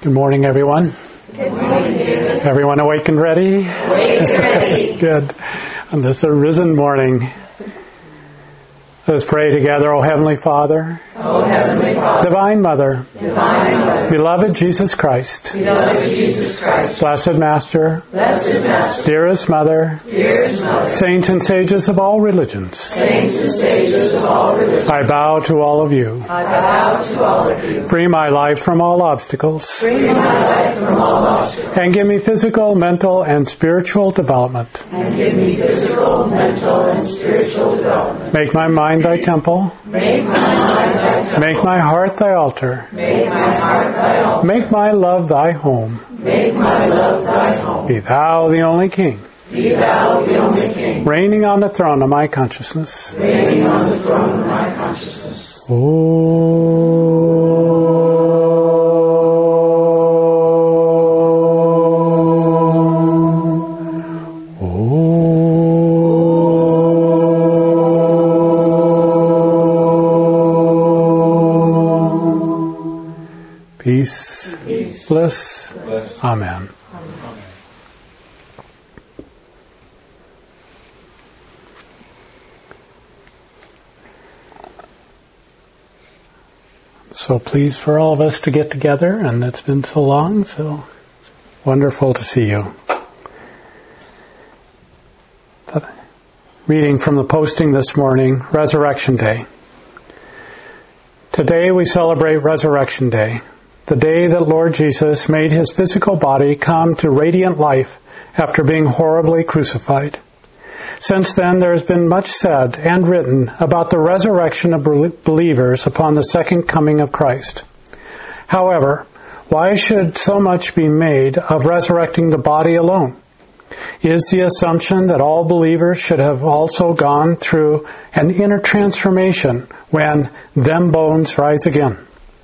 Good morning, everyone. Good morning, David. Everyone awake and ready? Awake and ready. Good. On this arisen morning, let us pray together. O Heavenly Father, O Heavenly Father, Divine Mother, Divine Mother, Beloved Jesus Christ, Beloved Jesus Christ, Blessed Master, Blessed Master, Dearest Mother, Dearest Mother, Saints and Sages of all religions, Saints and Sages of all religions, I bow to all of you. I bow to all of you. Free my life from all obstacles, Free my life from all obstacles, and give me physical, mental, and spiritual development. and give me physical, mental, and spiritual development. Make my mind thy temple. Make my mind thy temple. Make my heart thy altar. Make my heart thy altar. Make my love thy home. Make my love thy home. Be thou the only King, Be thou the only King, reigning on the throne of my consciousness. reigning on the throne of my consciousness. Peace, bliss. Amen. So pleased for all of us to get together, and it's been so long, so it's wonderful to see you. Reading from the posting this morning, Resurrection Day. Today we celebrate Resurrection Day, the day that Lord Jesus made his physical body come to radiant life after being horribly crucified. Since then, there has been much said and written about the resurrection of believers upon the second coming of Christ. However, why should so much be made of resurrecting the body alone? Is the assumption that all believers should have also gone through an inner transformation when them bones rise again?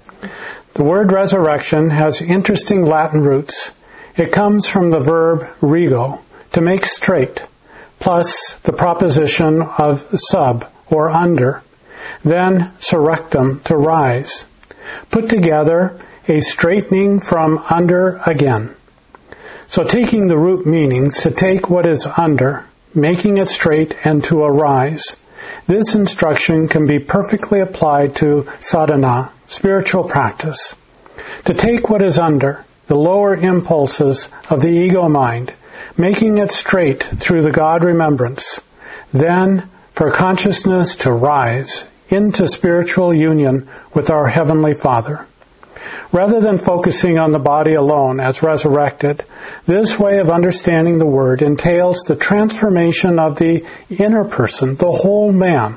The word resurrection has interesting Latin roots. It comes from the verb rego, to make straight, plus the preposition of sub, or under, then surrectum, to rise. Put together, a straightening from under again. So taking the root meanings, to take what is under, making it straight, and to arise. This instruction can be perfectly applied to sadhana, spiritual practice. To take what is under, the lower impulses of the ego mind, making it straight through the God remembrance, then for consciousness to rise into spiritual union with our Heavenly Father. Rather than focusing on the body alone as resurrected, this way of understanding the word entails the transformation of the inner person, the whole man.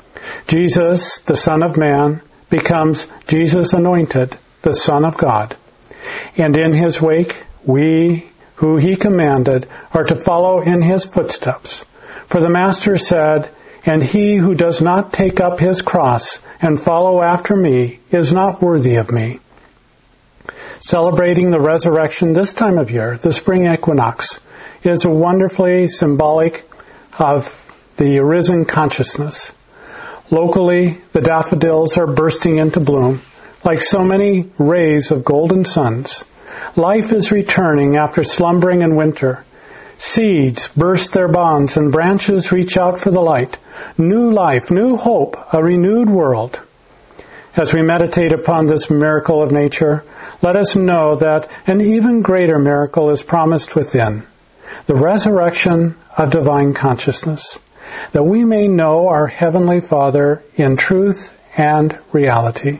Jesus, the Son of Man, becomes Jesus anointed, the Son of God. And in his wake, we, who he commanded, are to follow in his footsteps. For the Master said, "And he who does not take up his cross and follow after me is not worthy of me." Celebrating the resurrection this time of year, the spring equinox, is wonderfully symbolic of the arisen consciousness. Locally, the daffodils are bursting into bloom, like so many rays of golden suns. Life is returning after slumbering in winter. Seeds burst their bonds and branches reach out for the light. New life, new hope, a renewed world. As we meditate upon this miracle of nature, let us know that an even greater miracle is promised within, the resurrection of divine consciousness, that we may know our Heavenly Father in truth and reality.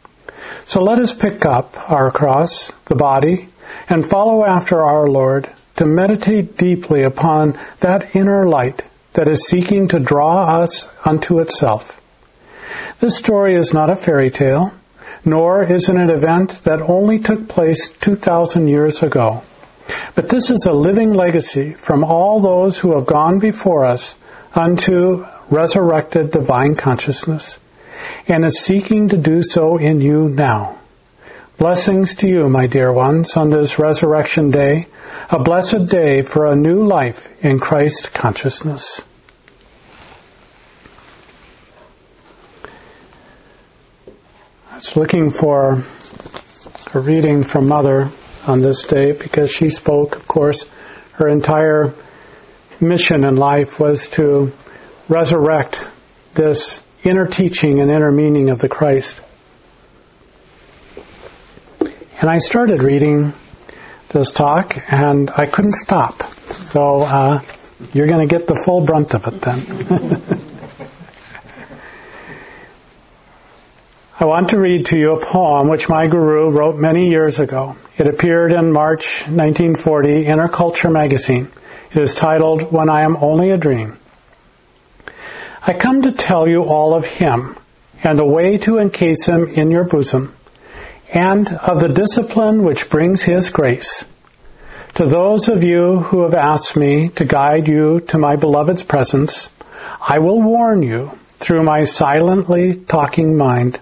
So let us pick up our cross, the body, and follow after our Lord to meditate deeply upon that inner light that is seeking to draw us unto itself. This story is not a fairy tale, nor is it an event that only took place 2,000 years ago. But this is a living legacy from all those who have gone before us unto resurrected divine consciousness, and is seeking to do so in you now. Blessings to you, my dear ones, on this Resurrection Day, a blessed day for a new life in Christ consciousness. I was looking for a reading from Mother on this day because she spoke, of course, her entire mission in life was to resurrect this inner teaching and inner meaning of the Christ. And I started reading this talk, and I couldn't stop. So you're going to get the full brunt of it then. I want to read to you a poem which my guru wrote many years ago. It appeared in March 1940 Inner Culture magazine. It is titled, When I Am Only a Dream. I come to tell you all of him, and the way to encase him in your bosom, and of the discipline which brings his grace. To those of you who have asked me to guide you to my beloved's presence, I will warn you through my silently talking mind,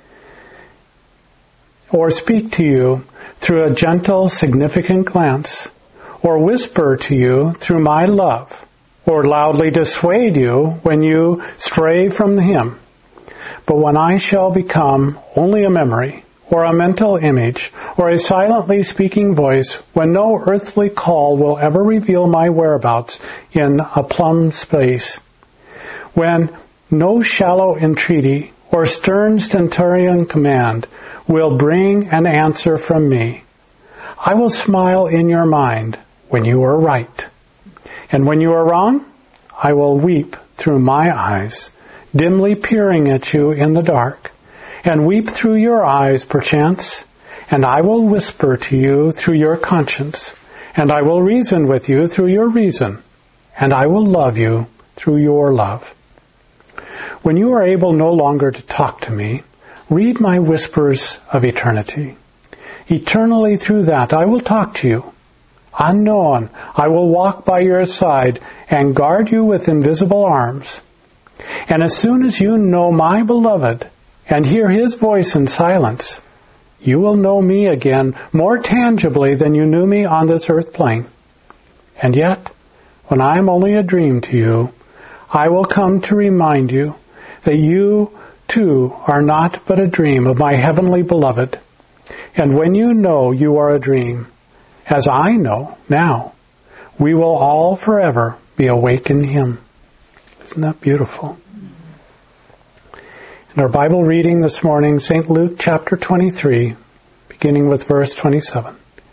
or speak to you through a gentle, significant glance, or whisper to you through my love, or loudly dissuade you when you stray from him. But when I shall become only a memory, or a mental image, or a silently speaking voice, when no earthly call will ever reveal my whereabouts in a plumb space, when no shallow entreaty or stern stentorian command will bring an answer from me, I will smile in your mind when you are right. And when you are wrong, I will weep through my eyes, dimly peering at you in the dark, and weep through your eyes, perchance, and I will whisper to you through your conscience, and I will reason with you through your reason, and I will love you through your love. When you are able no longer to talk to me, read my whispers of eternity. Eternally through that I will talk to you. Unknown, I will walk by your side and guard you with invisible arms. And as soon as you know my beloved and hear his voice in silence, you will know me again more tangibly than you knew me on this earth plane. And yet, when I am only a dream to you, I will come to remind you that you too are not but a dream of my heavenly beloved. And when you know you are a dream, as I know now, we will all forever be awake in him. Isn't that beautiful? In our Bible reading this morning, St. Luke chapter 23, beginning with verse 27.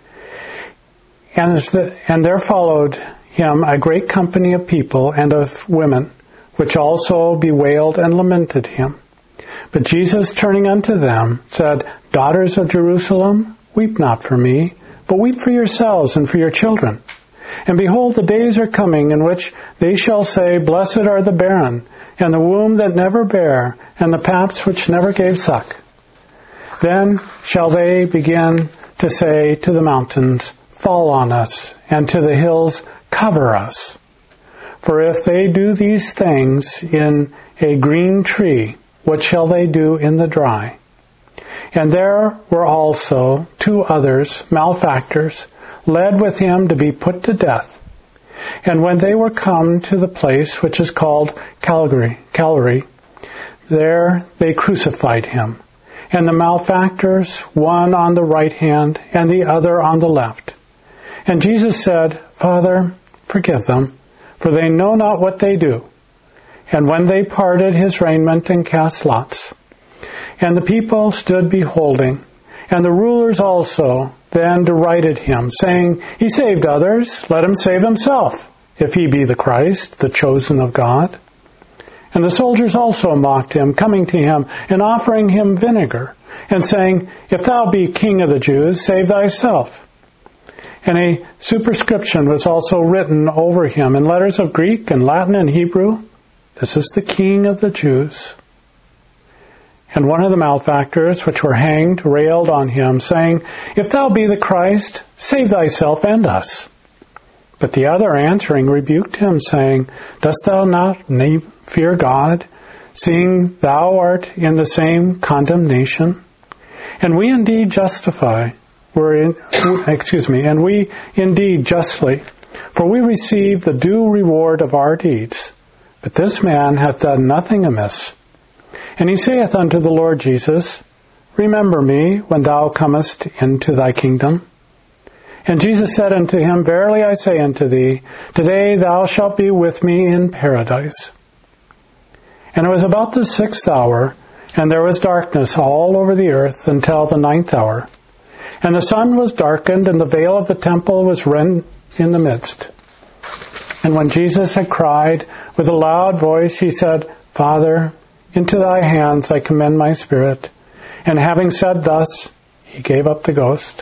And there followed him a great company of people and of women, which also bewailed and lamented him. But Jesus, turning unto them, said, Daughters of Jerusalem, weep not for me, but weep for yourselves and for your children. And behold, the days are coming in which they shall say, Blessed are the barren, and the womb that never bare, and the paps which never gave suck. Then shall they begin to say to the mountains, Fall on us, and to the hills, Cover us. For if they do these things in a green tree, what shall they do in the dry? And there were also 2 others, malefactors, led with him to be put to death. And when they were come to the place which is called Calvary, there they crucified him, and the malefactors, one on the right hand and the other on the left. And Jesus said, Father, forgive them, for they know not what they do. And when they parted his raiment and cast lots, and the people stood beholding, and the rulers also then derided him, saying, He saved others, let him save himself, if he be the Christ, the chosen of God. And the soldiers also mocked him, coming to him, and offering him vinegar, and saying, If thou be king of the Jews, save thyself. And a superscription was also written over him in letters of Greek and Latin and Hebrew, This is the King of the Jews. And one of the malefactors which were hanged railed on him, saying, If thou be the Christ, save thyself and us. But the other answering rebuked him, saying, Dost thou not fear God, seeing thou art in the same condemnation? And we indeed and we indeed justly, for we receive the due reward of our deeds. But this man hath done nothing amiss. And he saith unto the Lord Jesus, remember me when thou comest into thy kingdom. And Jesus said unto him, Verily I say unto thee, today thou shalt be with me in paradise. And it was about the 6th hour, and there was darkness all over the earth until the 9th hour. And the sun was darkened, and the veil of the temple was rent in the midst. And when Jesus had cried with a loud voice, he said, Father, into thy hands I commend my spirit. And having said thus, he gave up the ghost.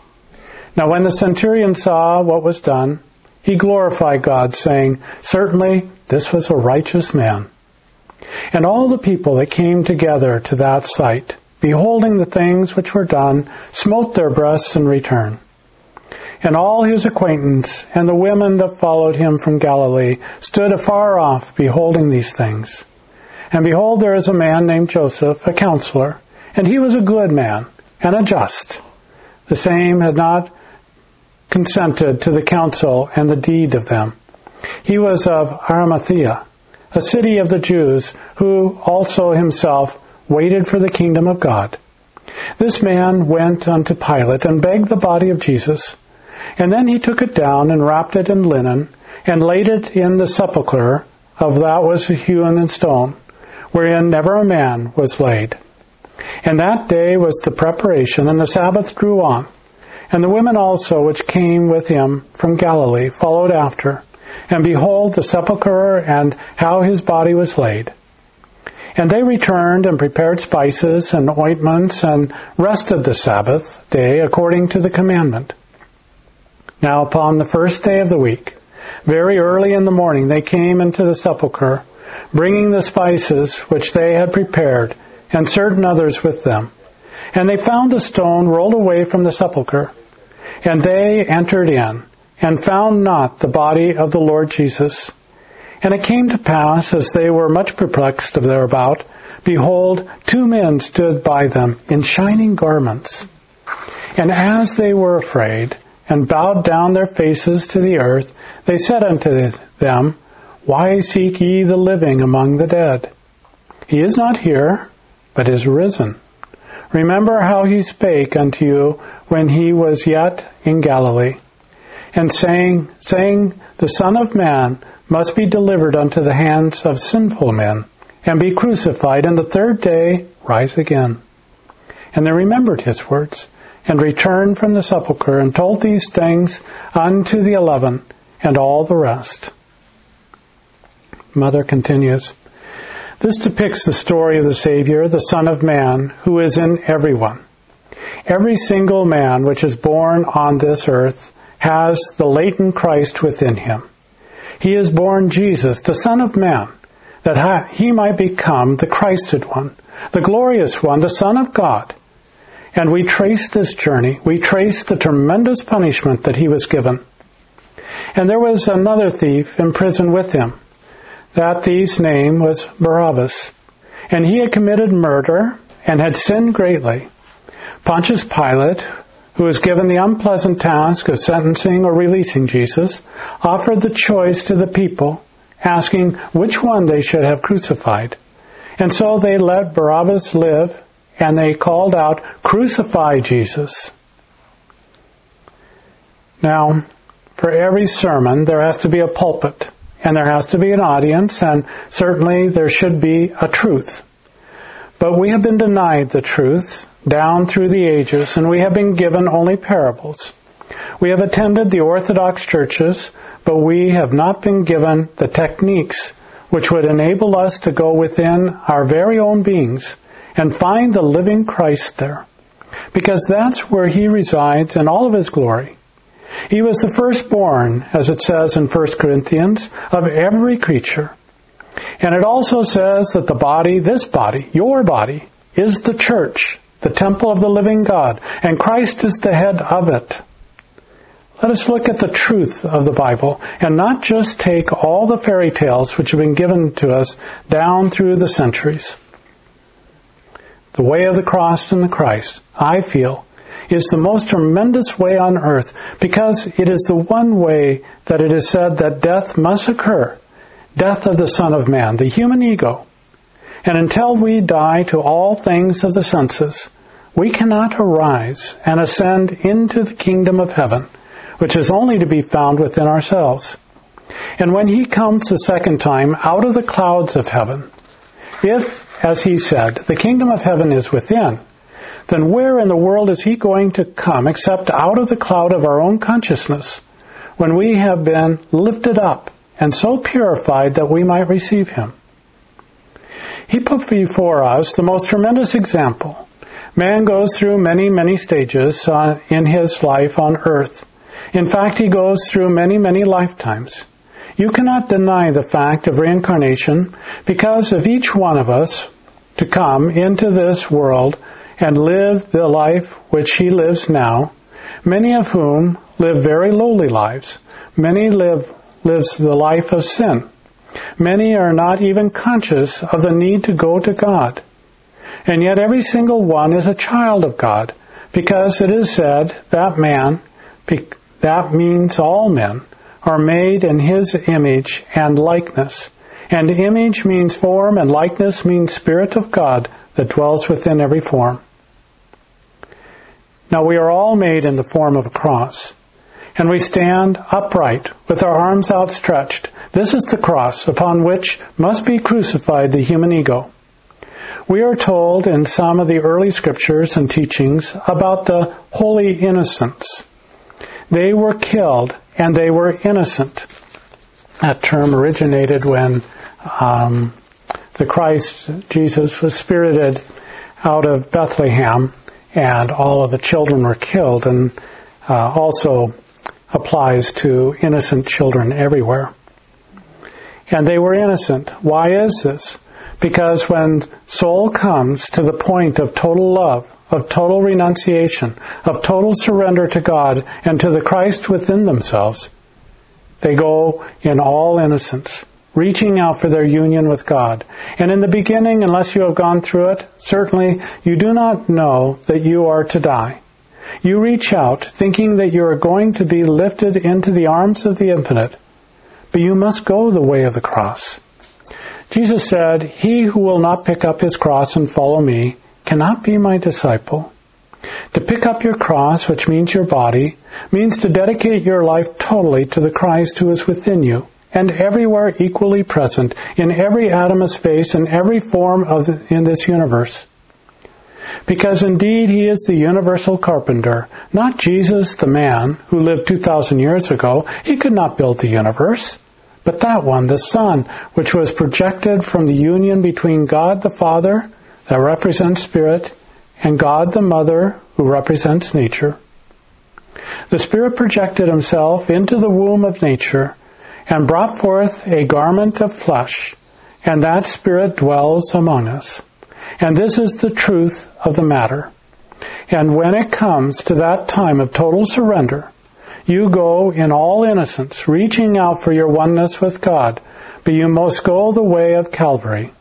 Now when the centurion saw what was done, he glorified God, saying, Certainly this was a righteous man. And all the people that came together to that sight, beholding the things which were done, smote their breasts in return. And all his acquaintance and the women that followed him from Galilee stood afar off, beholding these things. And behold, there is a man named Joseph, a counselor, and he was a good man and a just. The same had not consented to the counsel and the deed of them. He was of Arimathea, a city of the Jews, who also himself waited for the kingdom of God. This man went unto Pilate and begged the body of Jesus. And then he took it down and wrapped it in linen and laid it in the sepulchre of that was hewn in stone, wherein never a man was laid. And that day was the preparation, and the Sabbath drew on. And the women also which came with him from Galilee followed after. And behold, the sepulchre and how his body was laid. And they returned and prepared spices and ointments and rested the Sabbath day according to the commandment. Now upon the first day of the week, very early in the morning, they came into the sepulchre, bringing the spices which they had prepared, and certain others with them. And they found the stone rolled away from the sepulchre. And they entered in, and found not the body of the Lord Jesus. And it came to pass, as they were much perplexed thereabout, behold, 2 men stood by them in shining garments. And as they were afraid, and bowed down their faces to the earth, they said unto them, Why seek ye the living among the dead? He is not here, but is risen. Remember how he spake unto you when he was yet in Galilee, and saying, The Son of Man must be delivered unto the hands of sinful men, and be crucified, and the 3rd day rise again. And they remembered his words, and returned from the sepulchre, and told these things unto the 11, and all the rest. Mother continues, This depicts the story of the Savior, the Son of Man, who is in everyone. Every single man which is born on this earth has the latent Christ within him. He is born Jesus, the Son of Man, that he might become the Christed one, the glorious one, the Son of God. And we trace this journey. We trace the tremendous punishment that he was given. And there was another thief in prison with him. That thief's name was Barabbas. And he had committed murder and had sinned greatly. Pontius Pilate, who was given the unpleasant task of sentencing or releasing Jesus, offered the choice to the people, asking which one they should have crucified. And so they let Barabbas live, and they called out, Crucify Jesus. Now, for every sermon, there has to be a pulpit, and there has to be an audience, and certainly there should be a truth. But we have been denied the truth down through the ages, and we have been given only parables. We have attended the Orthodox churches, but we have not been given the techniques which would enable us to go within our very own beings and find the living Christ there, because that's where he resides in all of his glory. He was the firstborn, as it says in 1 Corinthians, of every creature. And it also says that the body, this body, your body, is the church, the temple of the living God, and Christ is the head of it. Let us look at the truth of the Bible and not just take all the fairy tales which have been given to us down through the centuries. The way of the cross and the Christ, I feel, is the most tremendous way on earth, because it is the one way that it is said that death must occur, death of the Son of Man, the human ego. And until we die to all things of the senses, we cannot arise and ascend into the kingdom of heaven, which is only to be found within ourselves. And when he comes the second time out of the clouds of heaven, if, as he said, the kingdom of heaven is within, then where in the world is he going to come except out of the cloud of our own consciousness, when we have been lifted up and so purified that we might receive him? He put before us the most tremendous example. Man goes through many, many stages in his life on earth. In fact, he goes through many, many lifetimes. You cannot deny the fact of reincarnation, because of each one of us to come into this world and live the life which he lives now, many of whom live very lowly lives. Many lives the life of sin. Many are not even conscious of the need to go to God. And yet every single one is a child of God, because it is said that that means all men, are made in his image and likeness. And image means form, and likeness means Spirit of God that dwells within every form. Now we are all made in the form of a cross, and we stand upright with our arms outstretched. This is the cross upon which must be crucified the human ego. We are told in some of the early scriptures and teachings about the holy innocents. They were killed, and they were innocent. That term originated when the Christ, Jesus, was spirited out of Bethlehem, and all of the children were killed, and also applies to innocent children everywhere. And they were innocent. Why is this? Because when soul comes to the point of total love, of total renunciation, of total surrender to God and to the Christ within themselves, they go in all innocence, reaching out for their union with God. And in the beginning, unless you have gone through it, certainly you do not know that you are to die. You reach out thinking that you are going to be lifted into the arms of the infinite, but you must go the way of the cross. Jesus said, "He who will not pick up his cross and follow me cannot be my disciple." To pick up your cross, which means your body, means to dedicate your life totally to the Christ who is within you, and everywhere equally present, in every atom of space, in every form in this universe. Because indeed he is the universal carpenter, not Jesus the man who lived 2,000 years ago. He could not build the universe. But that one, the Son, which was projected from the union between God the Father, that represents Spirit, and God the Mother, who represents nature. The Spirit projected himself into the womb of nature and brought forth a garment of flesh, and that Spirit dwells among us. And this is the truth of the matter. And when it comes to that time of total surrender, you go in all innocence, reaching out for your oneness with God, but you must go the way of Calvary.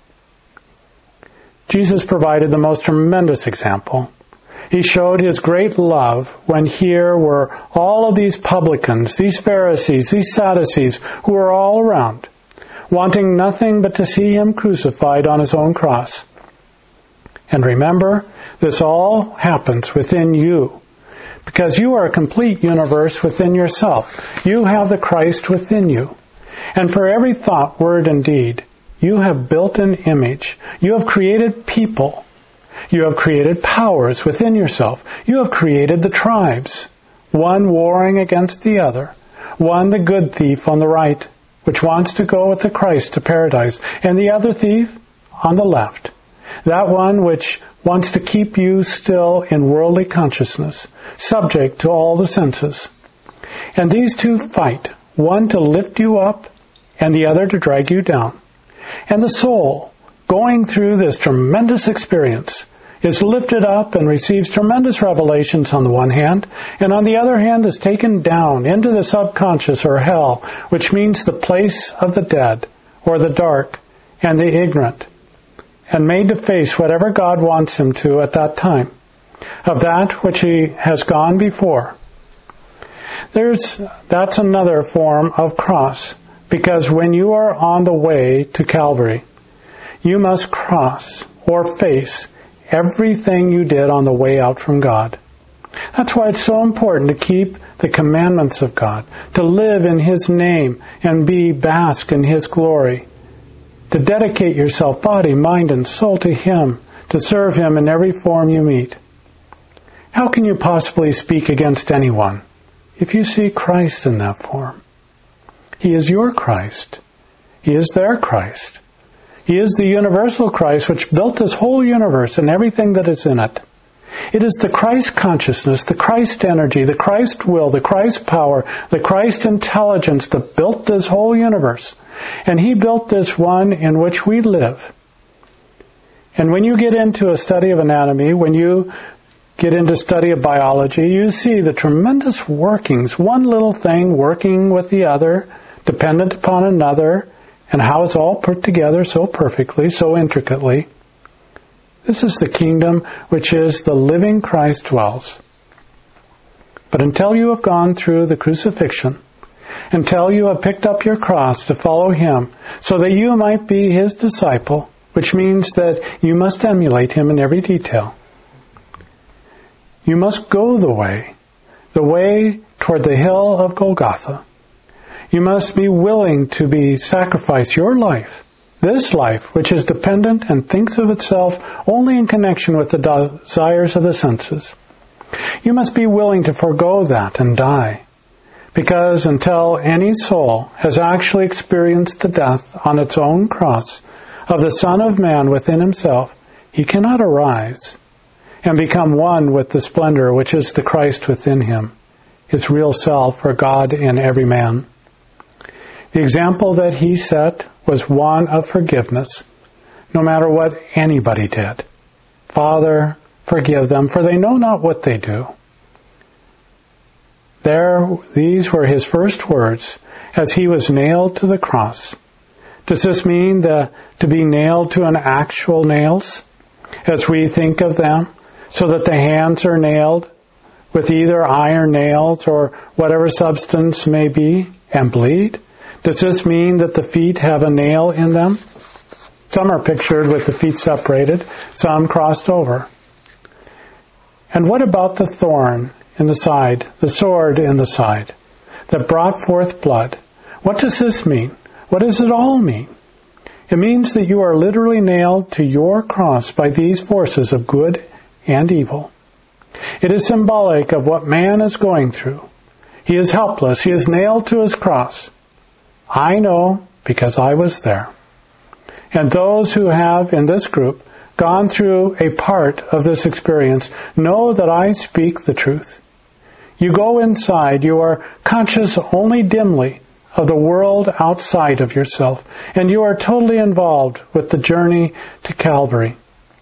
Jesus provided the most tremendous example. He showed his great love when here were all of these publicans, these Pharisees, these Sadducees, who were all around, wanting nothing but to see him crucified on his own cross. And remember, this all happens within you, because you are a complete universe within yourself. You have the Christ within you. And for every thought, word, and deed, you have built an image. You have created people. You have created powers within yourself. You have created the tribes, one warring against the other. One, the good thief on the right, which wants to go with the Christ to paradise, and the other thief on the left. That one which wants to keep you still in worldly consciousness, subject to all the senses. And these two fight, one to lift you up and the other to drag you down. And the soul, going through this tremendous experience, is lifted up and receives tremendous revelations on the one hand, and on the other hand is taken down into the subconscious or hell, which means the place of the dead, or the dark, and the ignorant, and made to face whatever God wants him to at that time, of that which he has gone before. That's another form of cross, because when you are on the way to Calvary, you must cross or face everything you did on the way out from God. That's why it's so important to keep the commandments of God, to live in His name and bask in His glory, to dedicate yourself, body, mind, and soul to Him, to serve Him in every form you meet. How can you possibly speak against anyone if you see Christ in that form? He is your Christ. He is their Christ. He is the universal Christ which built this whole universe and everything that is in it. It is the Christ consciousness, the Christ energy, the Christ will, the Christ power, the Christ intelligence that built this whole universe. And He built this one in which we live. And when you get into a study of anatomy, when you get into study of biology, you see the tremendous workings, one little thing working with the other, dependent upon another, and how it's all put together so perfectly, so intricately. This is the kingdom which is the living Christ dwells. But until you have gone through the crucifixion, until you have picked up your cross to follow Him, so that you might be His disciple, which means that you must emulate Him in every detail. You must go the way toward the hill of Golgotha. You must be willing to sacrifice your life, this life, which is dependent and thinks of itself only in connection with the desires of the senses. You must be willing to forego that and die, because until any soul has actually experienced the death on its own cross of the Son of Man within himself, he cannot arise and become one with the splendor which is the Christ within him, his real self, or God in every man. The example that He set was one of forgiveness, no matter what anybody did. Father, forgive them, for they know not what they do. These were His first words as He was nailed to the cross. Does this mean to be nailed to an actual nails, as we think of them, so that the hands are nailed with either iron nails or whatever substance may be and bleed? Does this mean that the feet have a nail in them? Some are pictured with the feet separated, some crossed over. And what about the thorn in the side, the sword in the side, that brought forth blood? What does this mean? What does it all mean? It means that you are literally nailed to your cross by these forces of good and evil. It is symbolic of what man is going through. He is helpless. He is nailed to his cross. I know because I was there. And those who have, in this group, gone through a part of this experience know that I speak the truth. You go inside, you are conscious only dimly of the world outside of yourself, and you are totally involved with the journey to Calvary.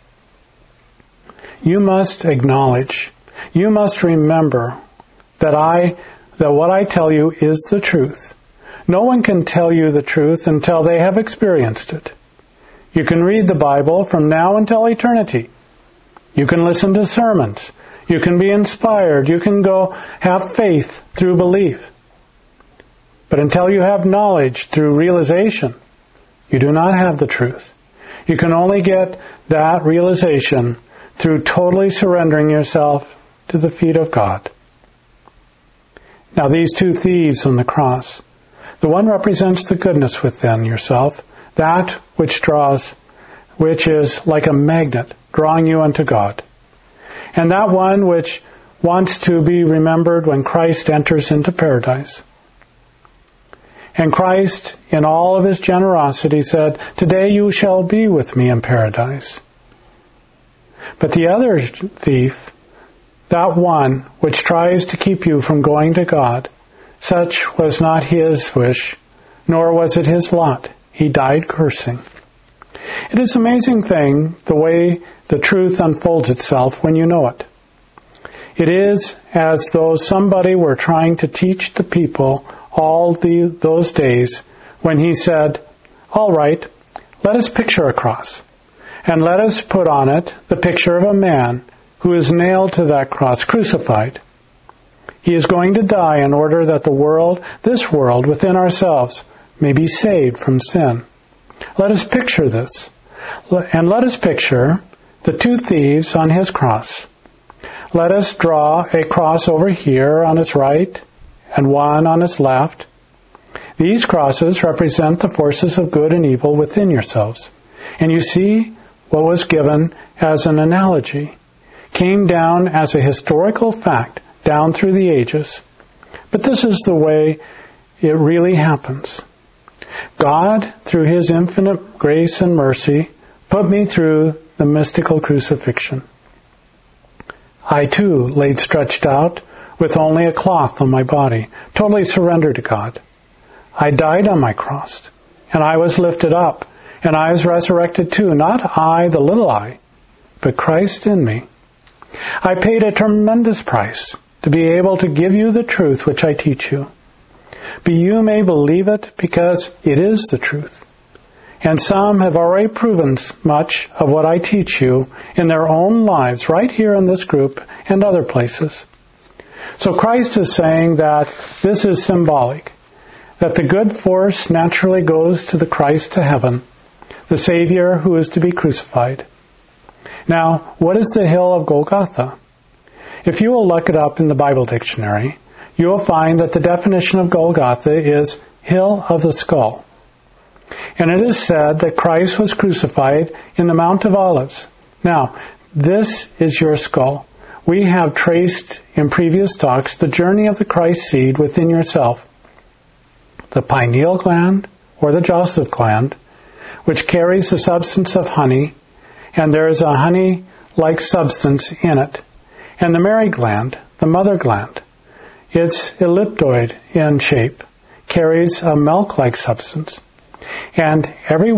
You must acknowledge, you must remember that what I tell you is the truth. No one can tell you the truth until they have experienced it. You can read the Bible from now until eternity. You can listen to sermons. You can be inspired. You can go have faith through belief. But until you have knowledge through realization, you do not have the truth. You can only get that realization through totally surrendering yourself to the feet of God. Now, these two thieves on the cross, the one represents the goodness within yourself, that which is like a magnet drawing you unto God. And that one which wants to be remembered when Christ enters into paradise. And Christ, in all of His generosity, said, "Today you shall be with me in paradise." But the other thief, that one which tries to keep you from going to God, such was not his wish, nor was it his lot. He died cursing. It is an amazing thing, the way the truth unfolds itself when you know it. It is as though somebody were trying to teach the people all those days when He said, "All right, let us picture a cross, and let us put on it the picture of a man who is nailed to that cross, crucified. He is going to die in order that the world, this world within ourselves, may be saved from sin. Let us picture this. And let us picture the two thieves on his cross. Let us draw a cross over here on its right and one on its left. These crosses represent the forces of good and evil within yourselves. And you see what was given as an analogy came down as a historical fact down through the ages. But this is the way it really happens. God, through His infinite grace and mercy, put me through the mystical crucifixion. I too laid stretched out with only a cloth on my body, totally surrendered to God. I died on my cross, and I was lifted up, and I was resurrected too, not I, the little I, but Christ in me. I paid a tremendous price to be able to give you the truth which I teach you. But you may believe it because it is the truth. And some have already proven much of what I teach you in their own lives, right here in this group and other places. So Christ is saying that this is symbolic, that the good force naturally goes to the Christ to heaven, the Savior who is to be crucified. Now, what is the hill of Golgotha? If you will look it up in the Bible dictionary, you will find that the definition of Golgotha is hill of the skull. And it is said that Christ was crucified in the Mount of Olives. Now, this is your skull. We have traced in previous talks the journey of the Christ seed within yourself. The pineal gland, or the Joseph gland, which carries the substance of honey, and there is a honey-like substance in it. And the Mary gland, the mother gland, it's ellipsoid in shape, carries a milk-like substance. And every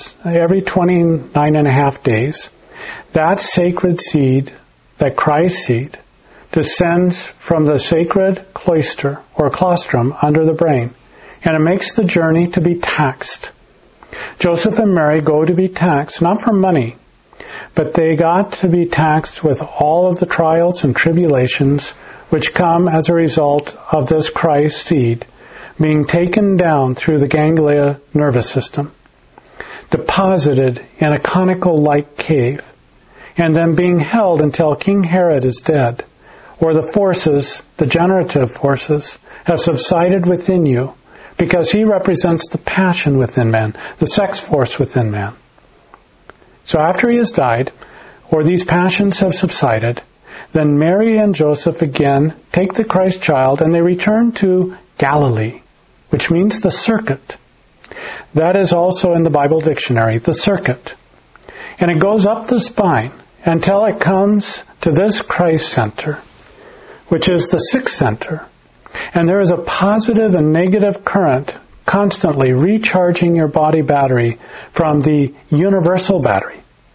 29 and a half days, that sacred seed, that Christ seed, descends from the sacred cloister or claustrum under the brain, and it makes the journey to be taxed. Joseph and Mary go to be taxed, not for money, but they got to be taxed with all of the trials and tribulations which come as a result of this Christ seed being taken down through the ganglia nervous system, deposited in a conical-like cave, and then being held until King Herod is dead, or the forces, the generative forces, have subsided within you, because he represents the passion within man, the sex force within man. So after he has died, or these passions have subsided, then Mary and Joseph again take the Christ child and they return to Galilee, which means the circuit. That is also in the Bible dictionary, the circuit. And it goes up the spine until it comes to this Christ center, which is the sixth center. And there is a positive and negative current constantly recharging your body battery from the universal battery.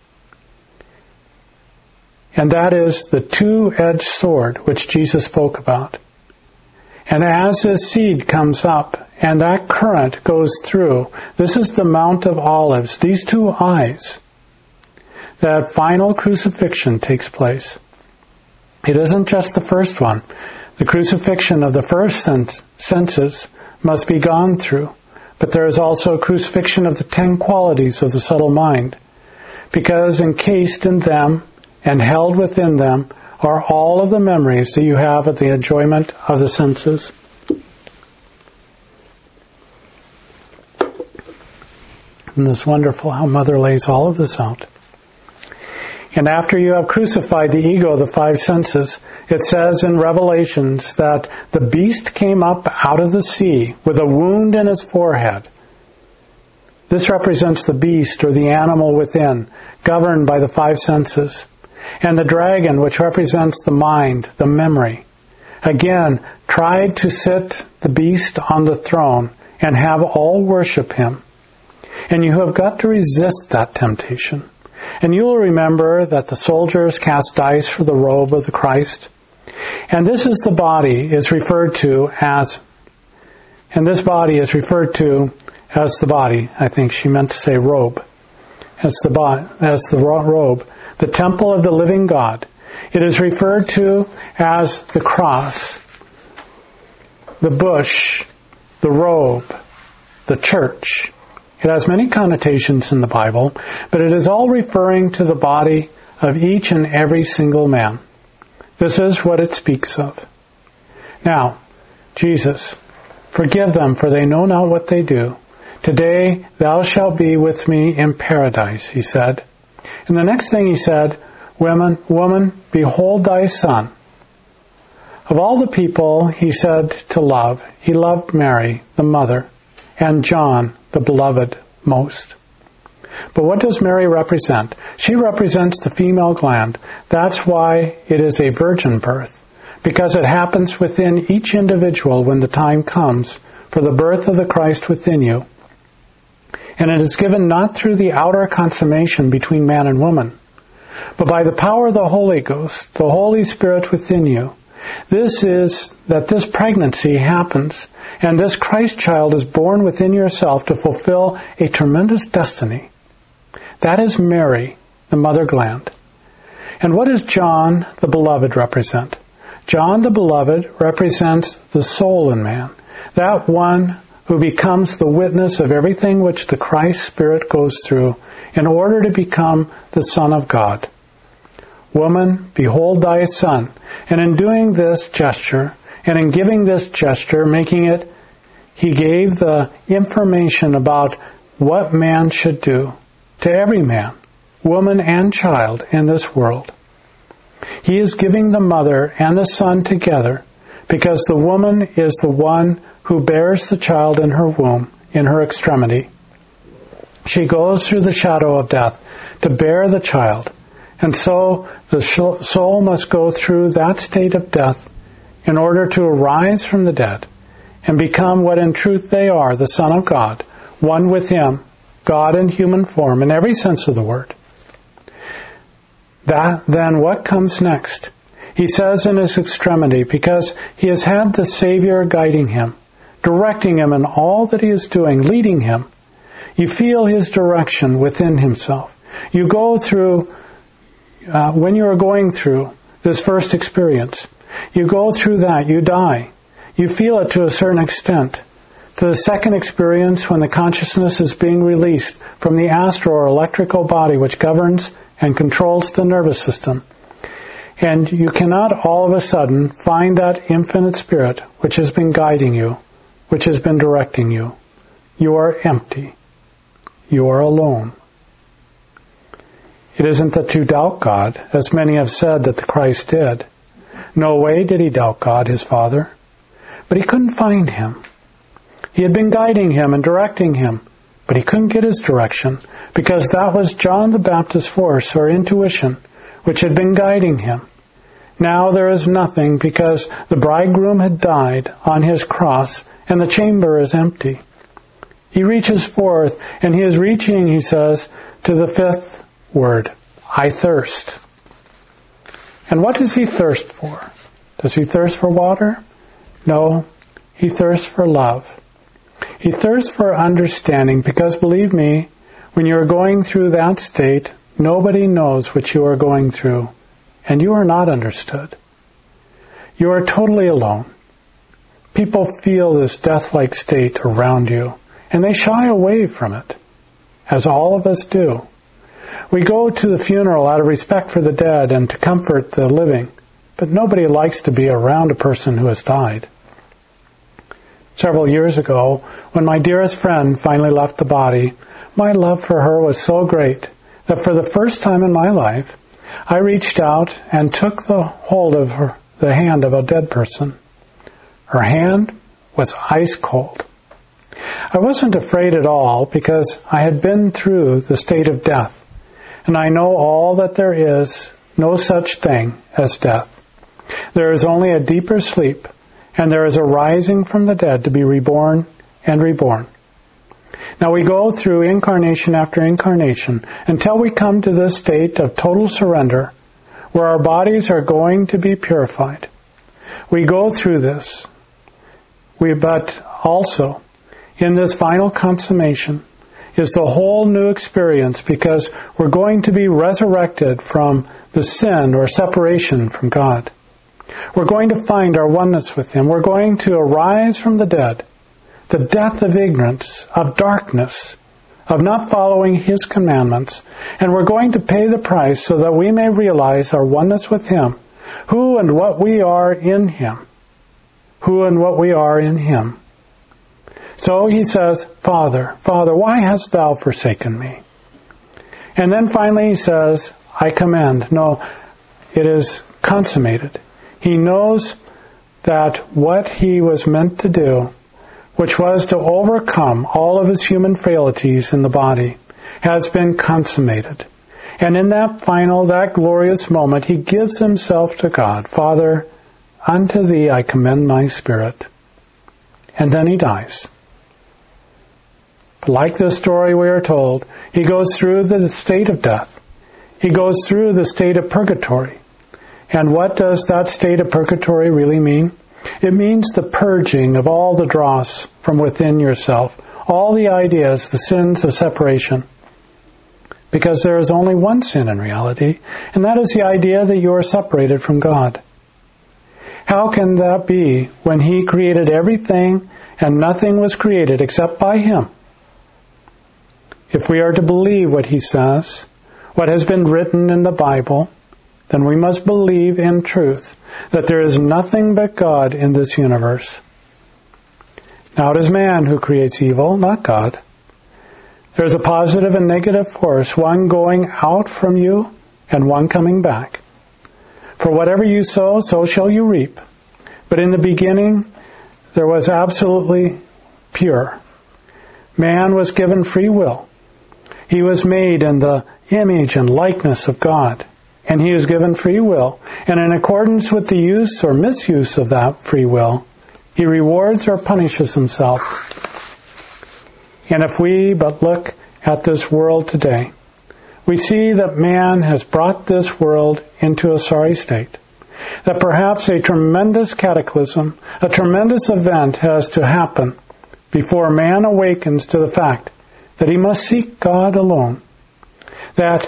And that is the two-edged sword which Jesus spoke about. And as his seed comes up and that current goes through, this is the Mount of Olives, these two eyes, that final crucifixion takes place. It isn't just the first one. The crucifixion of the first senses must be gone through. But there is also a crucifixion of the 10 qualities of the subtle mind, because encased in them and held within them are all of the memories that you have of the enjoyment of the senses. And it's wonderful how Mother lays all of this out. And after you have crucified the ego, the 5 senses, it says in Revelations that the beast came up out of the sea with a wound in its forehead. This represents the beast or the animal within, governed by the 5 senses. And the dragon, which represents the mind, the memory, again, tried to sit the beast on the throne and have all worship him. And you have got to resist that temptation. And you will remember that the soldiers cast dice for the robe of the Christ. And this is the body is referred to as, and this body is referred to as the body. I think she meant to say robe. As the robe. The temple of the living God. It is referred to as the cross, the bush, the robe, the church. It has many connotations in the Bible, but it is all referring to the body of each and every single man. This is what it speaks of. Now, Jesus, forgive them, for they know not what they do. Today thou shalt be with me in paradise, he said. And the next thing he said, Woman, behold thy son. Of all the people he said to love, he loved Mary, the mother, and John, the beloved, most. But what does Mary represent? She represents the female gland. That's why it is a virgin birth, because it happens within each individual when the time comes for the birth of the Christ within you. And it is given not through the outer consummation between man and woman, but by the power of the Holy Ghost, the Holy Spirit within you. This is that this pregnancy happens, and this Christ child is born within yourself to fulfill a tremendous destiny. That is Mary, the mother gland. And what does John the Beloved represent? John the Beloved represents the soul in man, that one who becomes the witness of everything which the Christ Spirit goes through in order to become the Son of God. Woman, behold thy son. And in doing this gesture, and in giving this gesture, making it, he gave the information about what man should do to every man, woman, and child in this world. He is giving the mother and the son together because the woman is the one who bears the child in her womb, in her extremity. She goes through the shadow of death to bear the child, and so the soul must go through that state of death in order to arise from the dead and become what in truth they are, the Son of God, one with Him, God in human form in every sense of the word. Then what comes next? He says in his extremity, because he has had the Savior guiding him, directing him in all that he is doing, leading him. You feel his direction within himself. You go through, when you are going through this first experience, you go through that, you die. You feel it to a certain extent. To the second experience, when the consciousness is being released from the astral or electrical body which governs and controls the nervous system. And you cannot all of a sudden find that infinite spirit which has been guiding you, which has been directing you. You are empty. You are alone. It isn't that you doubt God, as many have said that the Christ did. No way did he doubt God, his Father. But he couldn't find him. He had been guiding him and directing him, but he couldn't get his direction because that was John the Baptist's force or intuition which had been guiding him. Now there is nothing because the bridegroom had died on his cross and the chamber is empty. He reaches forth and he is reaching, he says, to the fifth word, I thirst. And what does he thirst for? Does he thirst for water? No, he thirsts for love. He thirsts for understanding because, believe me, when you are going through that state, nobody knows what you are going through, and you are not understood. You are totally alone. People feel this death-like state around you, and they shy away from it, as all of us do. We go to the funeral out of respect for the dead and to comfort the living, but nobody likes to be around a person who has died. Several years ago, when my dearest friend finally left the body, my love for her was so great that for the first time in my life, I reached out and took the hold of the hand of a dead person. Her hand was ice cold. I wasn't afraid at all because I had been through the state of death, and I know all that there is no such thing as death. There is only a deeper sleep, and there is a rising from the dead to be reborn and reborn. Now we go through incarnation after incarnation until we come to this state of total surrender where our bodies are going to be purified. We go through this. But also, in this final consummation is the whole new experience because we're going to be resurrected from the sin or separation from God. We're going to find our oneness with Him. We're going to arise from the dead, the death of ignorance, of darkness, of not following His commandments, and we're going to pay the price so that we may realize our oneness with Him, who and what we are in Him. Who and what we are in Him. So He says, Father, Father, why hast Thou forsaken me? And then finally He says, I commend. No, it is consummated. He knows that what He was meant to do, which was to overcome all of His human frailties in the body, has been consummated. And in that final, that glorious moment, He gives Himself to God. Father, unto Thee I commend my spirit. And then He dies. But like this story we are told, He goes through the state of death. He goes through the state of purgatory. And what does that state of purgatory really mean? It means the purging of all the dross from within yourself, all the ideas, the sins of separation. Because there is only one sin in reality, and that is the idea that you are separated from God. How can that be when He created everything and nothing was created except by Him? If we are to believe what He says, what has been written in the Bible, then we must believe in truth that there is nothing but God in this universe. Now it is man who creates evil, not God. There is a positive and negative force, one going out from you and one coming back. For whatever you sow, so shall you reap. But in the beginning, there was absolutely pure. Man was given free will. He was made in the image and likeness of God. And he is given free will. And in accordance with the use or misuse of that free will, he rewards or punishes himself. And if we but look at this world today, we see that man has brought this world into a sorry state. That perhaps a tremendous cataclysm, a tremendous event has to happen before man awakens to the fact that he must seek God alone. That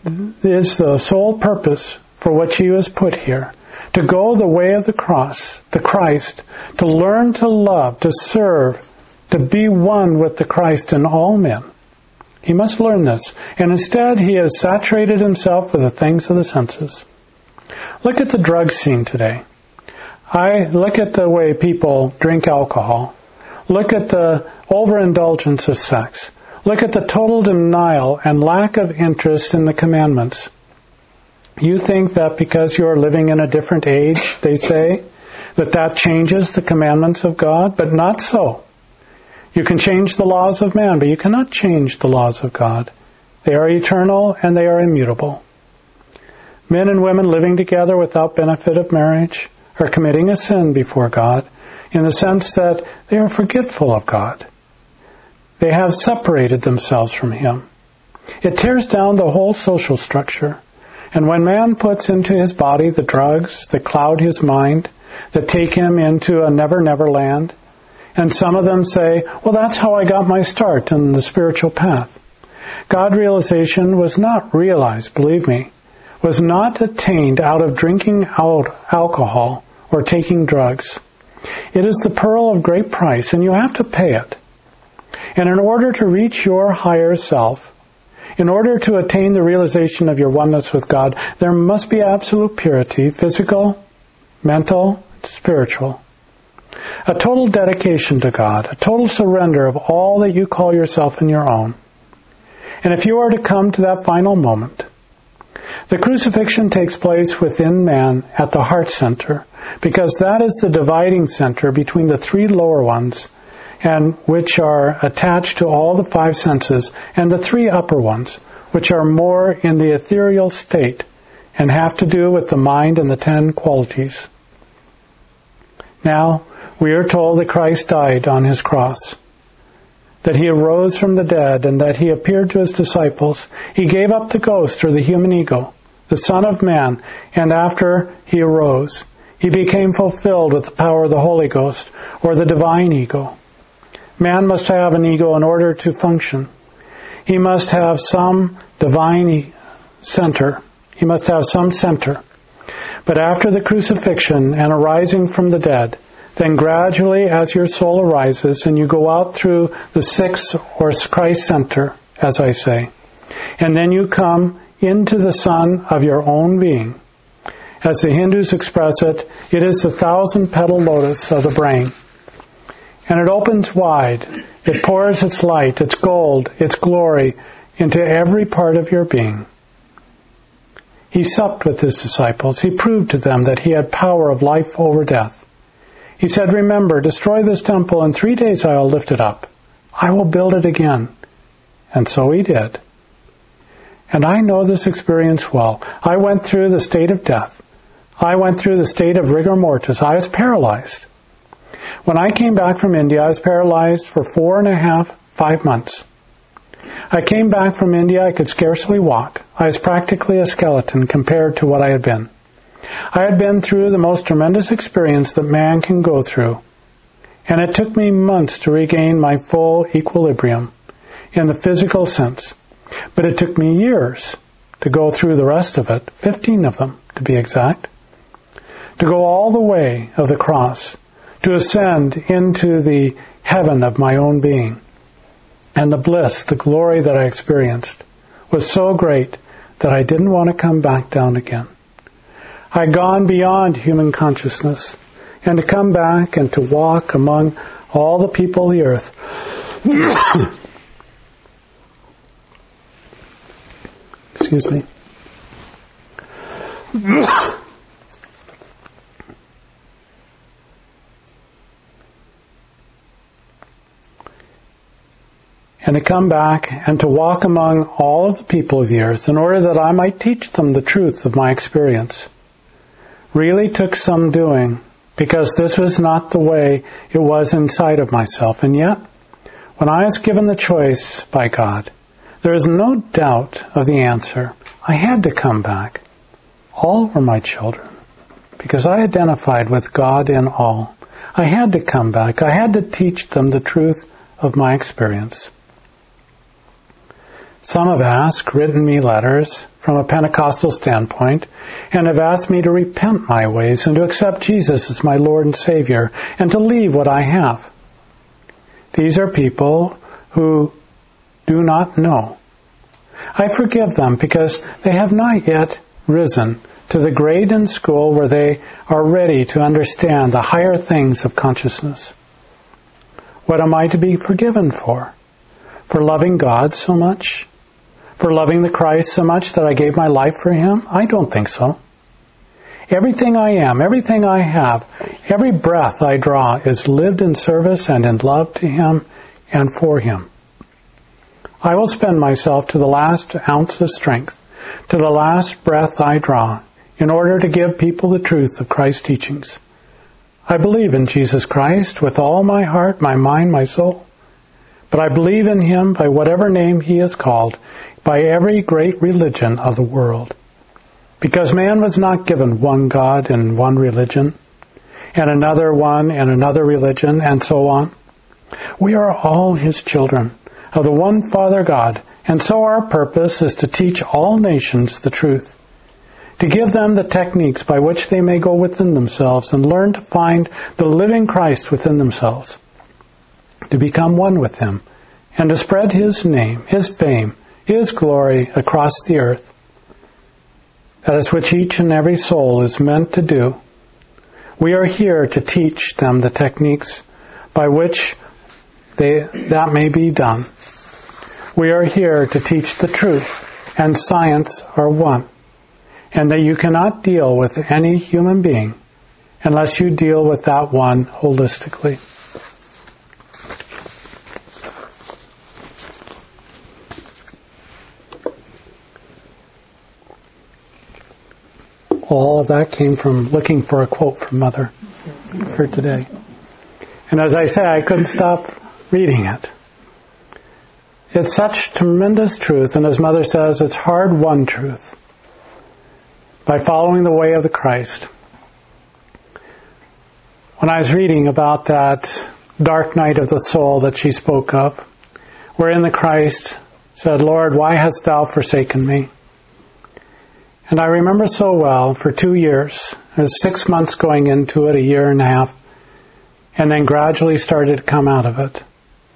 is the sole purpose for which he was put here. To go the way of the cross, the Christ, to learn to love, to serve, to be one with the Christ in all men. He must learn this. And instead he has saturated himself with the things of the senses. Look at the drug scene today. Look at the way people drink alcohol. Look at the overindulgence of sex. Look at the total denial and lack of interest in the commandments. You think that because you are living in a different age, they say, that changes the commandments of God, but not so. You can change the laws of man, but you cannot change the laws of God. They are eternal and they are immutable. Men and women living together without benefit of marriage are committing a sin before God in the sense that they are forgetful of God. They have separated themselves from Him. It tears down the whole social structure. And when man puts into his body the drugs that cloud his mind, that take him into a never-never land, and some of them say, well, that's how I got my start in the spiritual path. God realization was not realized, believe me, was not attained out of drinking alcohol or taking drugs. It is the pearl of great price, and you have to pay it. And in order to reach your higher self, in order to attain the realization of your oneness with God, there must be absolute purity, physical, mental, spiritual. A total dedication to God, a total surrender of all that you call yourself and your own. And if you are to come to that final moment, the crucifixion takes place within man at the heart center, because that is the dividing center between the three lower ones, and which are attached to all the five senses, and the three upper ones, which are more in the ethereal state and have to do with the mind and the 10 qualities. Now, we are told that Christ died on His cross, that He arose from the dead, and that He appeared to His disciples. He gave up the ghost, or the human ego, the Son of Man, and after He arose, He became fulfilled with the power of the Holy Ghost, or the divine ego. Man must have an ego in order to function. He must have some divine center. He must have some center. But after the crucifixion and arising from the dead, then gradually as your soul arises and you go out through the sixth or Christ center, as I say. And then you come into the sun of your own being. As the Hindus express it, it is the 1,000-petal lotus of the brain. And it opens wide. It pours its light, its gold, its glory into every part of your being. He supped with his disciples. He proved to them that he had power of life over death. He said, remember, destroy this temple. In 3 days I will lift it up. I will build it again. And so he did. And I know this experience well. I went through the state of death. I went through the state of rigor mortis. I was paralyzed. When I came back from India, I was paralyzed for 5 months. I came back from India, I could scarcely walk. I was practically a skeleton compared to what I had been. I had been through the most tremendous experience that man can go through. And it took me months to regain my full equilibrium in the physical sense. But it took me years to go through the rest of it, 15 of them to be exact, to go all the way of the cross, to ascend into the heaven of my own being. And the bliss, the glory that I experienced was so great that I didn't want to come back down again. I'd gone beyond human consciousness, and to come back and to walk among all the people of the earth. Excuse me. And to come back and to walk among all of the people of the earth in order that I might teach them the truth of my experience really took some doing, because this was not the way it was inside of myself. And yet, when I was given the choice by God, there is no doubt of the answer. I had to come back. All were my children, because I identified with God in all. I had to come back. I had to teach them the truth of my experience. Some have asked, written me letters from a Pentecostal standpoint, and have asked me to repent my ways and to accept Jesus as my Lord and Savior and to leave what I have. These are people who do not know. I forgive them because they have not yet risen to the grade in school where they are ready to understand the higher things of consciousness. What am I to be forgiven for? For loving God so much? For loving the Christ so much that I gave my life for Him? I don't think so. Everything I am, everything I have, every breath I draw is lived in service and in love to Him and for Him. I will spend myself to the last ounce of strength, to the last breath I draw, in order to give people the truth of Christ's teachings. I believe in Jesus Christ with all my heart, my mind, my soul. But I believe in Him by whatever name He is called, by every great religion of the world. Because man was not given one God and one religion, and another one and another religion, and so on. We are all His children of the one Father God, and so our purpose is to teach all nations the truth, to give them the techniques by which they may go within themselves and learn to find the living Christ within themselves, to become one with Him, and to spread His name, His fame, His glory across the earth. That is which each and every soul is meant to do. We are here to teach them the techniques by which that may be done. We are here to teach the truth, and science are one, and that you cannot deal with any human being unless you deal with that one holistically. All of that came from looking for a quote from Mother for today. And as I say, I couldn't stop reading it. It's such tremendous truth, and as Mother says, it's hard-won truth by following the way of the Christ. When I was reading about that dark night of the soul that she spoke of, wherein the Christ said, Lord, why hast thou forsaken me? And I remember so well, for 2 years, it was 6 months going into it, 1.5 years, and then gradually started to come out of it.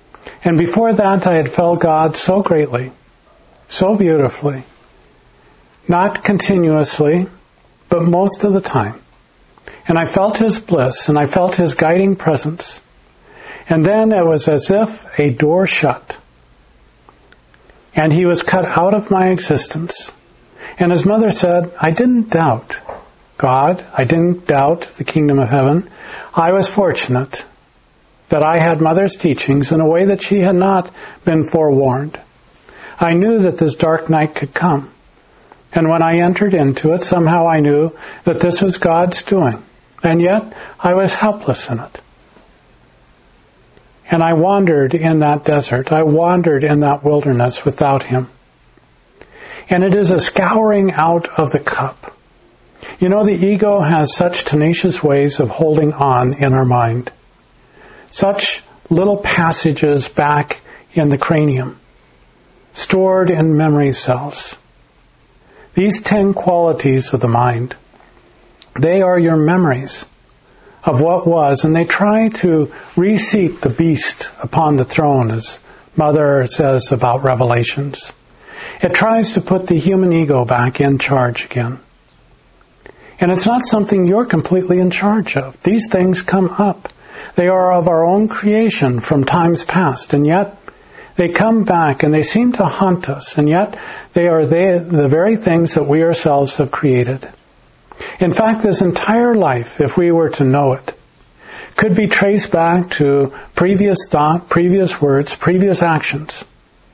And before that, I had felt God so greatly, so beautifully, not continuously, but most of the time. And I felt His bliss, and I felt His guiding presence. And then it was as if a door shut, and He was cut out of my existence. And His mother said, I didn't doubt God. I didn't doubt the kingdom of heaven. I was fortunate that I had Mother's teachings in a way that she had not been forewarned. I knew that this dark night could come. And when I entered into it, somehow I knew that this was God's doing. And yet, I was helpless in it. And I wandered in that desert. I wandered in that wilderness without Him. And it is a scouring out of the cup. You know, the ego has such tenacious ways of holding on in our mind. Such little passages back in the cranium, stored in memory cells. These 10 qualities of the mind, they are your memories of what was, and they try to reseat the beast upon the throne, as Mother says about Revelations. It tries to put the human ego back in charge again. And it's not something you're completely in charge of. These things come up. They are of our own creation from times past, and yet they come back and they seem to haunt us, and yet they are the very things that we ourselves have created. In fact, this entire life, if we were to know it, could be traced back to previous thought, previous words, previous actions.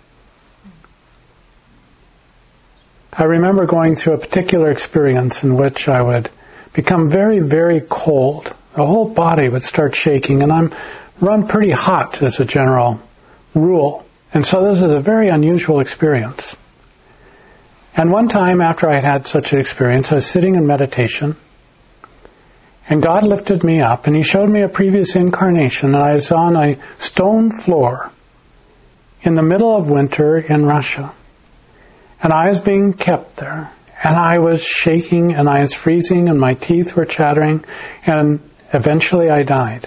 I remember going through a particular experience in which I would become very, very cold. The whole body would start shaking, and I'm run pretty hot as a general rule. And so this is a very unusual experience. And one time after I had such an experience, I was sitting in meditation, and God lifted me up, and He showed me a previous incarnation, and I was on a stone floor in the middle of winter in Russia. And I was being kept there, and I was shaking, and I was freezing, and my teeth were chattering, and eventually I died.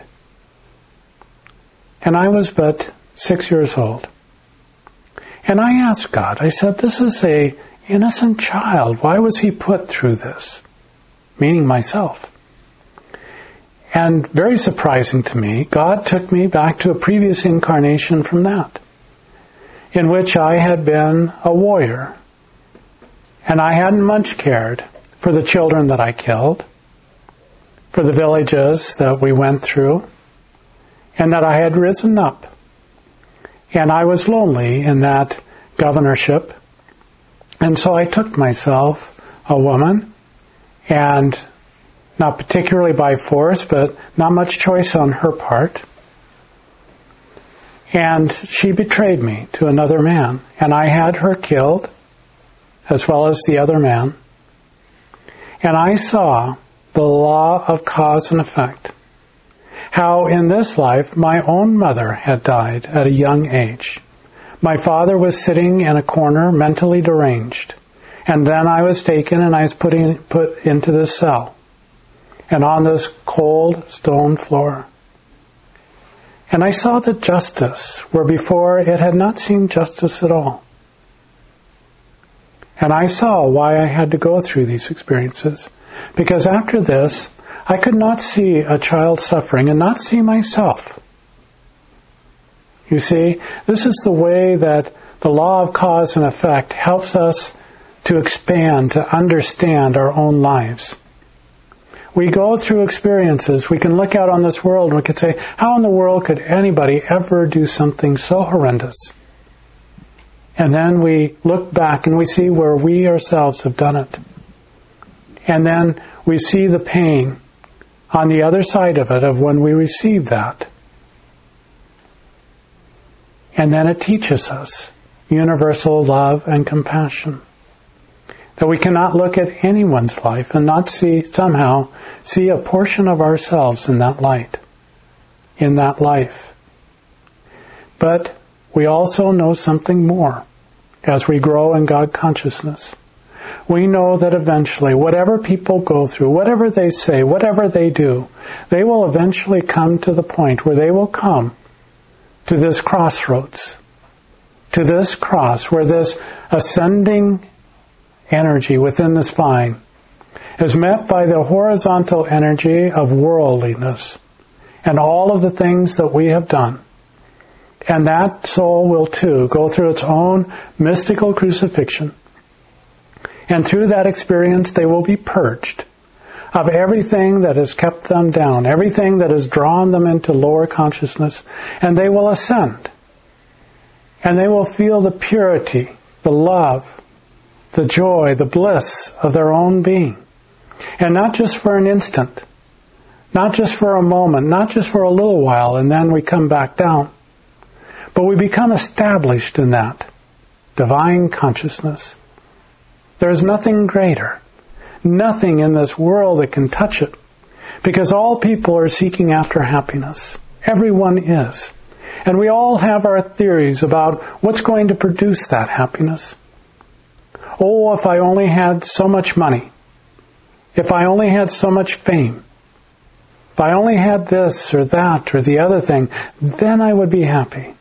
And I was but 6 years old. And I asked God, I said, this is an innocent child. Why was he put through this? Meaning myself. And very surprising to me, God took me back to a previous incarnation from that, in which I had been a warrior. And I hadn't much cared for the children that I killed, for the villages that we went through, and that I had risen up. And I was lonely in that governorship. And so I took myself, a woman, and not particularly by force, but not much choice on her part. And she betrayed me to another man. And I had her killed, as well as the other man. And I saw the law of cause and effect. How in this life my own mother had died at a young age. My father was sitting in a corner, mentally deranged. And then I was taken and I was put into this cell. And on this cold stone floor. And I saw the justice where before it had not seemed justice at all. And I saw why I had to go through these experiences. Because after this, I could not see a child suffering and not see myself. You see, this is the way that the law of cause and effect helps us to expand, to understand our own lives. We go through experiences. We can look out on this world and we could say, how in the world could anybody ever do something so horrendous? And then we look back and we see where we ourselves have done it. And then we see the pain on the other side of it, of when we receive that. And then it teaches us universal love and compassion. That we cannot look at anyone's life and not somehow see a portion of ourselves in that light, in that life. But we also know something more as we grow in God consciousness. We know that eventually, whatever people go through, whatever they say, whatever they do, they will eventually come to the point where they will come to this crossroads, to this cross where this ascending energy within the spine is met by the horizontal energy of worldliness and all of the things that we have done. And that soul will too go through its own mystical crucifixion. And through that experience they will be purged of everything that has kept them down, everything that has drawn them into lower consciousness, and they will ascend. And they will feel the purity, the love, the joy, the bliss of their own being. And not just for an instant, not just for a moment, not just for a little while, and then we come back down. But we become established in that divine consciousness. There is nothing greater, nothing in this world that can touch it, because all people are seeking after happiness. Everyone is. And we all have our theories about what's going to produce that happiness. Oh, if I only had so much money. If I only had so much fame. If I only had this or that or the other thing, then I would be happy.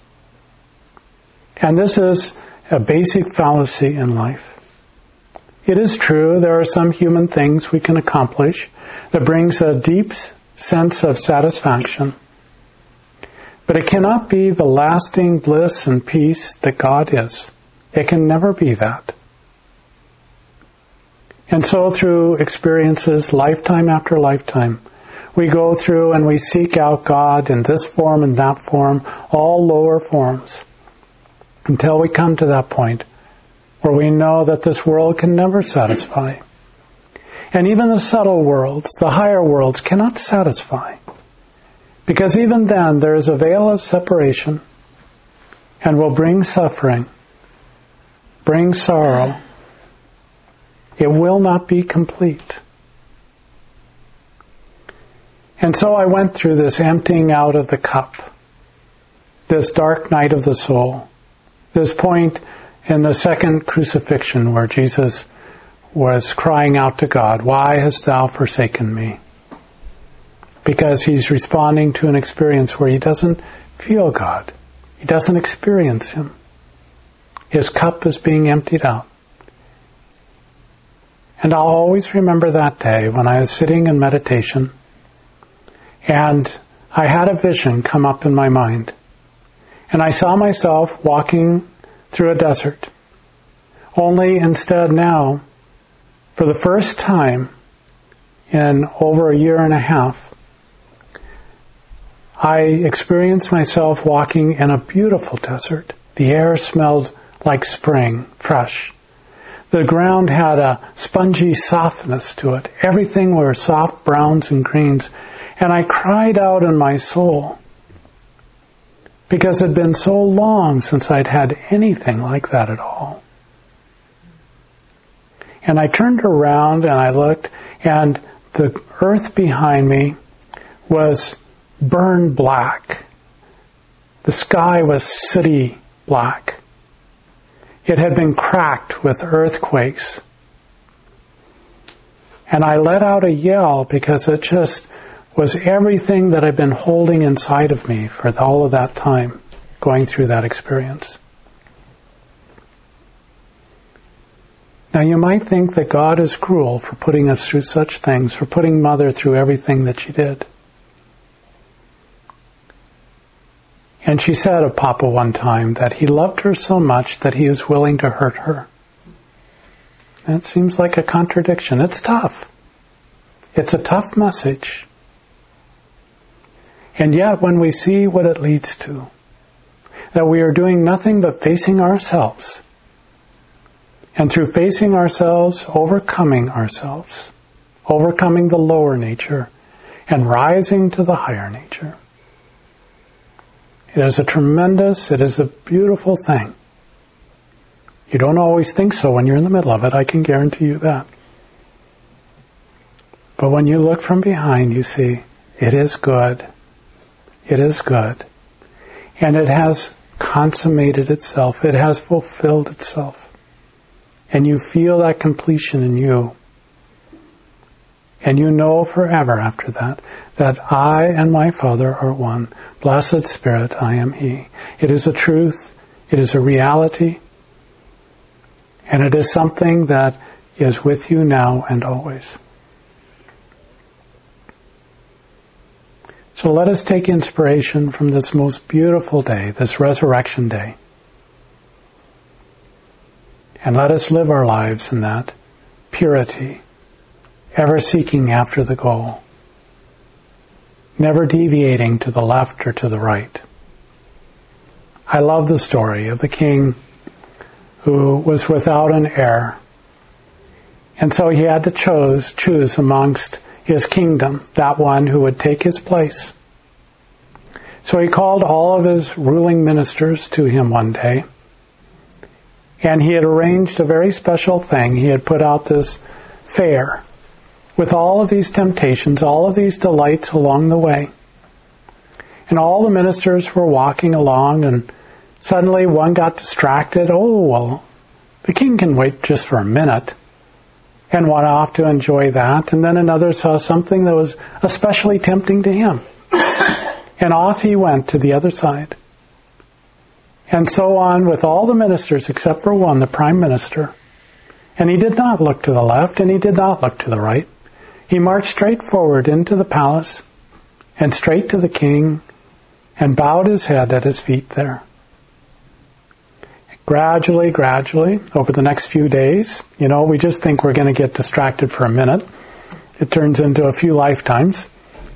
And this is a basic fallacy in life. It is true, there are some human things we can accomplish that brings a deep sense of satisfaction. But it cannot be the lasting bliss and peace that God is. It can never be that. And so through experiences, lifetime after lifetime, we go through and we seek out God in this form and that form, all lower forms, until we come to that point where we know that this world can never satisfy. And even the subtle worlds, the higher worlds, cannot satisfy. Because even then there is a veil of separation and will bring suffering, bring sorrow. It will not be complete. And so I went through this emptying out of the cup, this dark night of the soul, this point in the second crucifixion where Jesus was crying out to God, "Why hast thou forsaken me?" Because he's responding to an experience where he doesn't feel God. He doesn't experience Him. His cup is being emptied out. And I'll always remember that day when I was sitting in meditation and I had a vision come up in my mind. And I saw myself walking through a desert. Only instead now, for the first time in over a year and a half, I experienced myself walking in a beautiful desert. The air smelled like spring, fresh. The ground had a spongy softness to it. Everything were soft browns and greens. And I cried out in my soul because it had been so long since I'd had anything like that at all. And I turned around and I looked, and the earth behind me was burned black. The sky was sooty black. It had been cracked with earthquakes. And I let out a yell because it just was everything that I'd been holding inside of me for all of that time, going through that experience. Now you might think that God is cruel for putting us through such things, for putting Mother through everything that she did. And she said of Papa one time that he loved her so much that he was willing to hurt her. That seems like a contradiction. It's tough. It's a tough message. And yet when we see what it leads to, that we are doing nothing but facing ourselves, and through facing ourselves, overcoming the lower nature, and rising to the higher nature. It is a beautiful thing. You don't always think so when you're in the middle of it, I can guarantee you that. But when you look from behind, you see, it is good. It is good. And it has consummated itself. It has fulfilled itself. And you feel that completion in you. And you know forever after that, that I and my Father are one. Blessed Spirit, I am He. It is a truth. It is a reality. And it is something that is with you now and always. So let us take inspiration from this most beautiful day, this resurrection day. And let us live our lives in that purity, ever seeking after the goal, never deviating to the left or to the right. I love the story of the king who was without an heir. And so he had to choose amongst his kingdom that one who would take his place. So he called all of his ruling ministers to him one day. And he had arranged a very special thing. He had put out this fair with all of these temptations, all of these delights along the way. And all the ministers were walking along, and suddenly one got distracted. Oh, well, the king can wait just for a minute, and went off to enjoy that. And then another saw something that was especially tempting to him. And off he went to the other side. And so on with all the ministers except for one, the prime minister. And he did not look to the left, and he did not look to the right. He marched straight forward into the palace and straight to the king and bowed his head at his feet there. Gradually, over the next few days, we just think we're going to get distracted for a minute. It turns into a few lifetimes.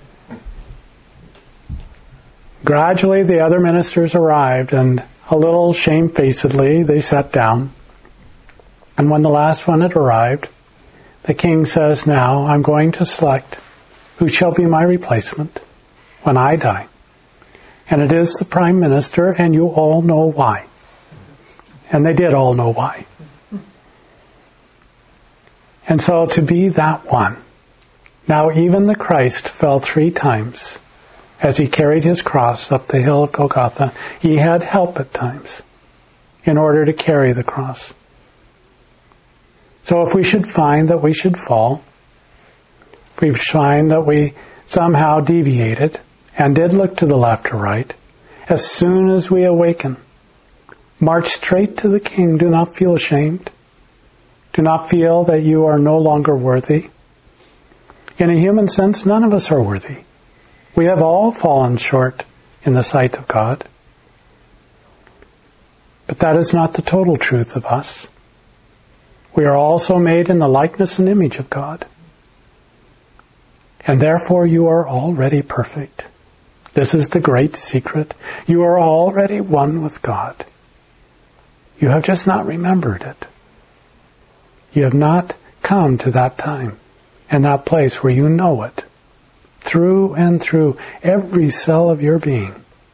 Gradually, the other ministers arrived, and a little shamefacedly, they sat down. And when the last one had arrived, the king says, now I'm going to select who shall be my replacement when I die. And it is the prime minister, and you all know why. And they did all know why. And so to be that one. Now even the Christ fell 3 times as he carried his cross up the hill of Golgotha. He had help at times in order to carry the cross. So if we should find that we should fall, if we find that we somehow deviated and did look to the left or right, as soon as we awaken, march straight to the King. Do not feel ashamed. Do not feel that you are no longer worthy. In a human sense, none of us are worthy. We have all fallen short in the sight of God. But that is not the total truth of us. We are also made in the likeness and image of God. And therefore you are already perfect. This is the great secret. You are already one with God. You have just not remembered it. You have not come to that time and that place where you know it through and through every cell of your being.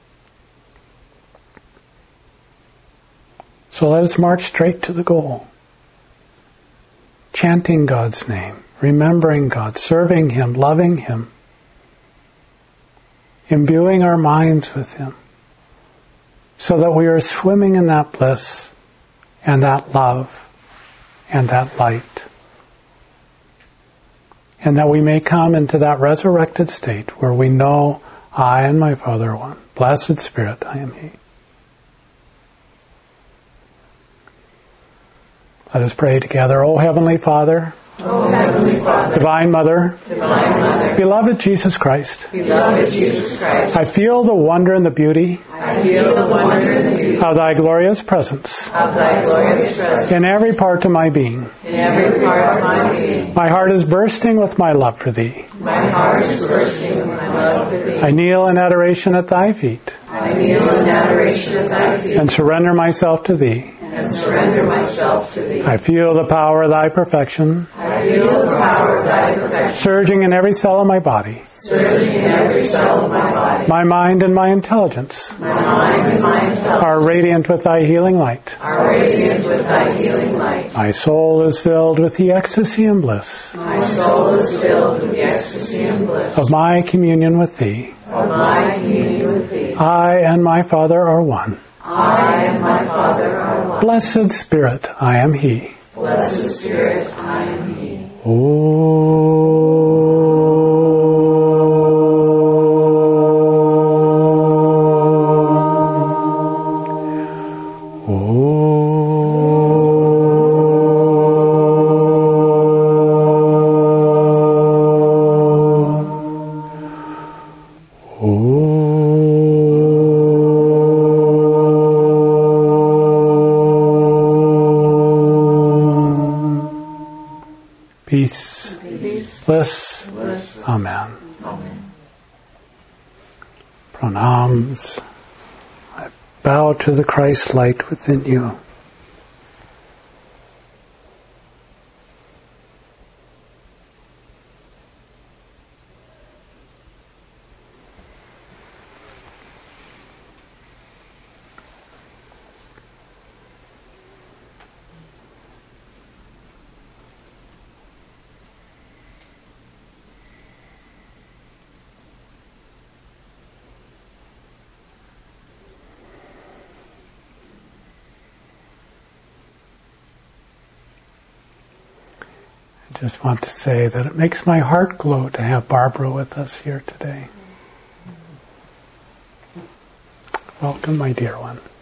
So let us march straight to the goal. Chanting God's name, remembering God, serving Him, loving Him, imbuing our minds with Him, so that we are swimming in that bliss and that love and that light. And that we may come into that resurrected state where we know I and my Father are one. Blessed Spirit, I am He. Let us pray together. O Heavenly Father, Divine Mother, beloved Jesus Christ, I feel the wonder and the beauty of Thy glorious presence in every part of my being. My heart is bursting with my love for Thee. I kneel in adoration at Thy feet and surrender myself to Thee. I feel the power of Thy perfection surging in every cell of my body. My mind and my intelligence are radiant with Thy healing light. My soul is filled with the ecstasy and bliss of my communion with Thee. I and my Father are one. Blessed Spirit, I am He. Peace, bliss. Amen. Pranams. I bow to the Christ light within you. I just want to say that it makes my heart glow to have Barbara with us here today. Welcome, my dear one.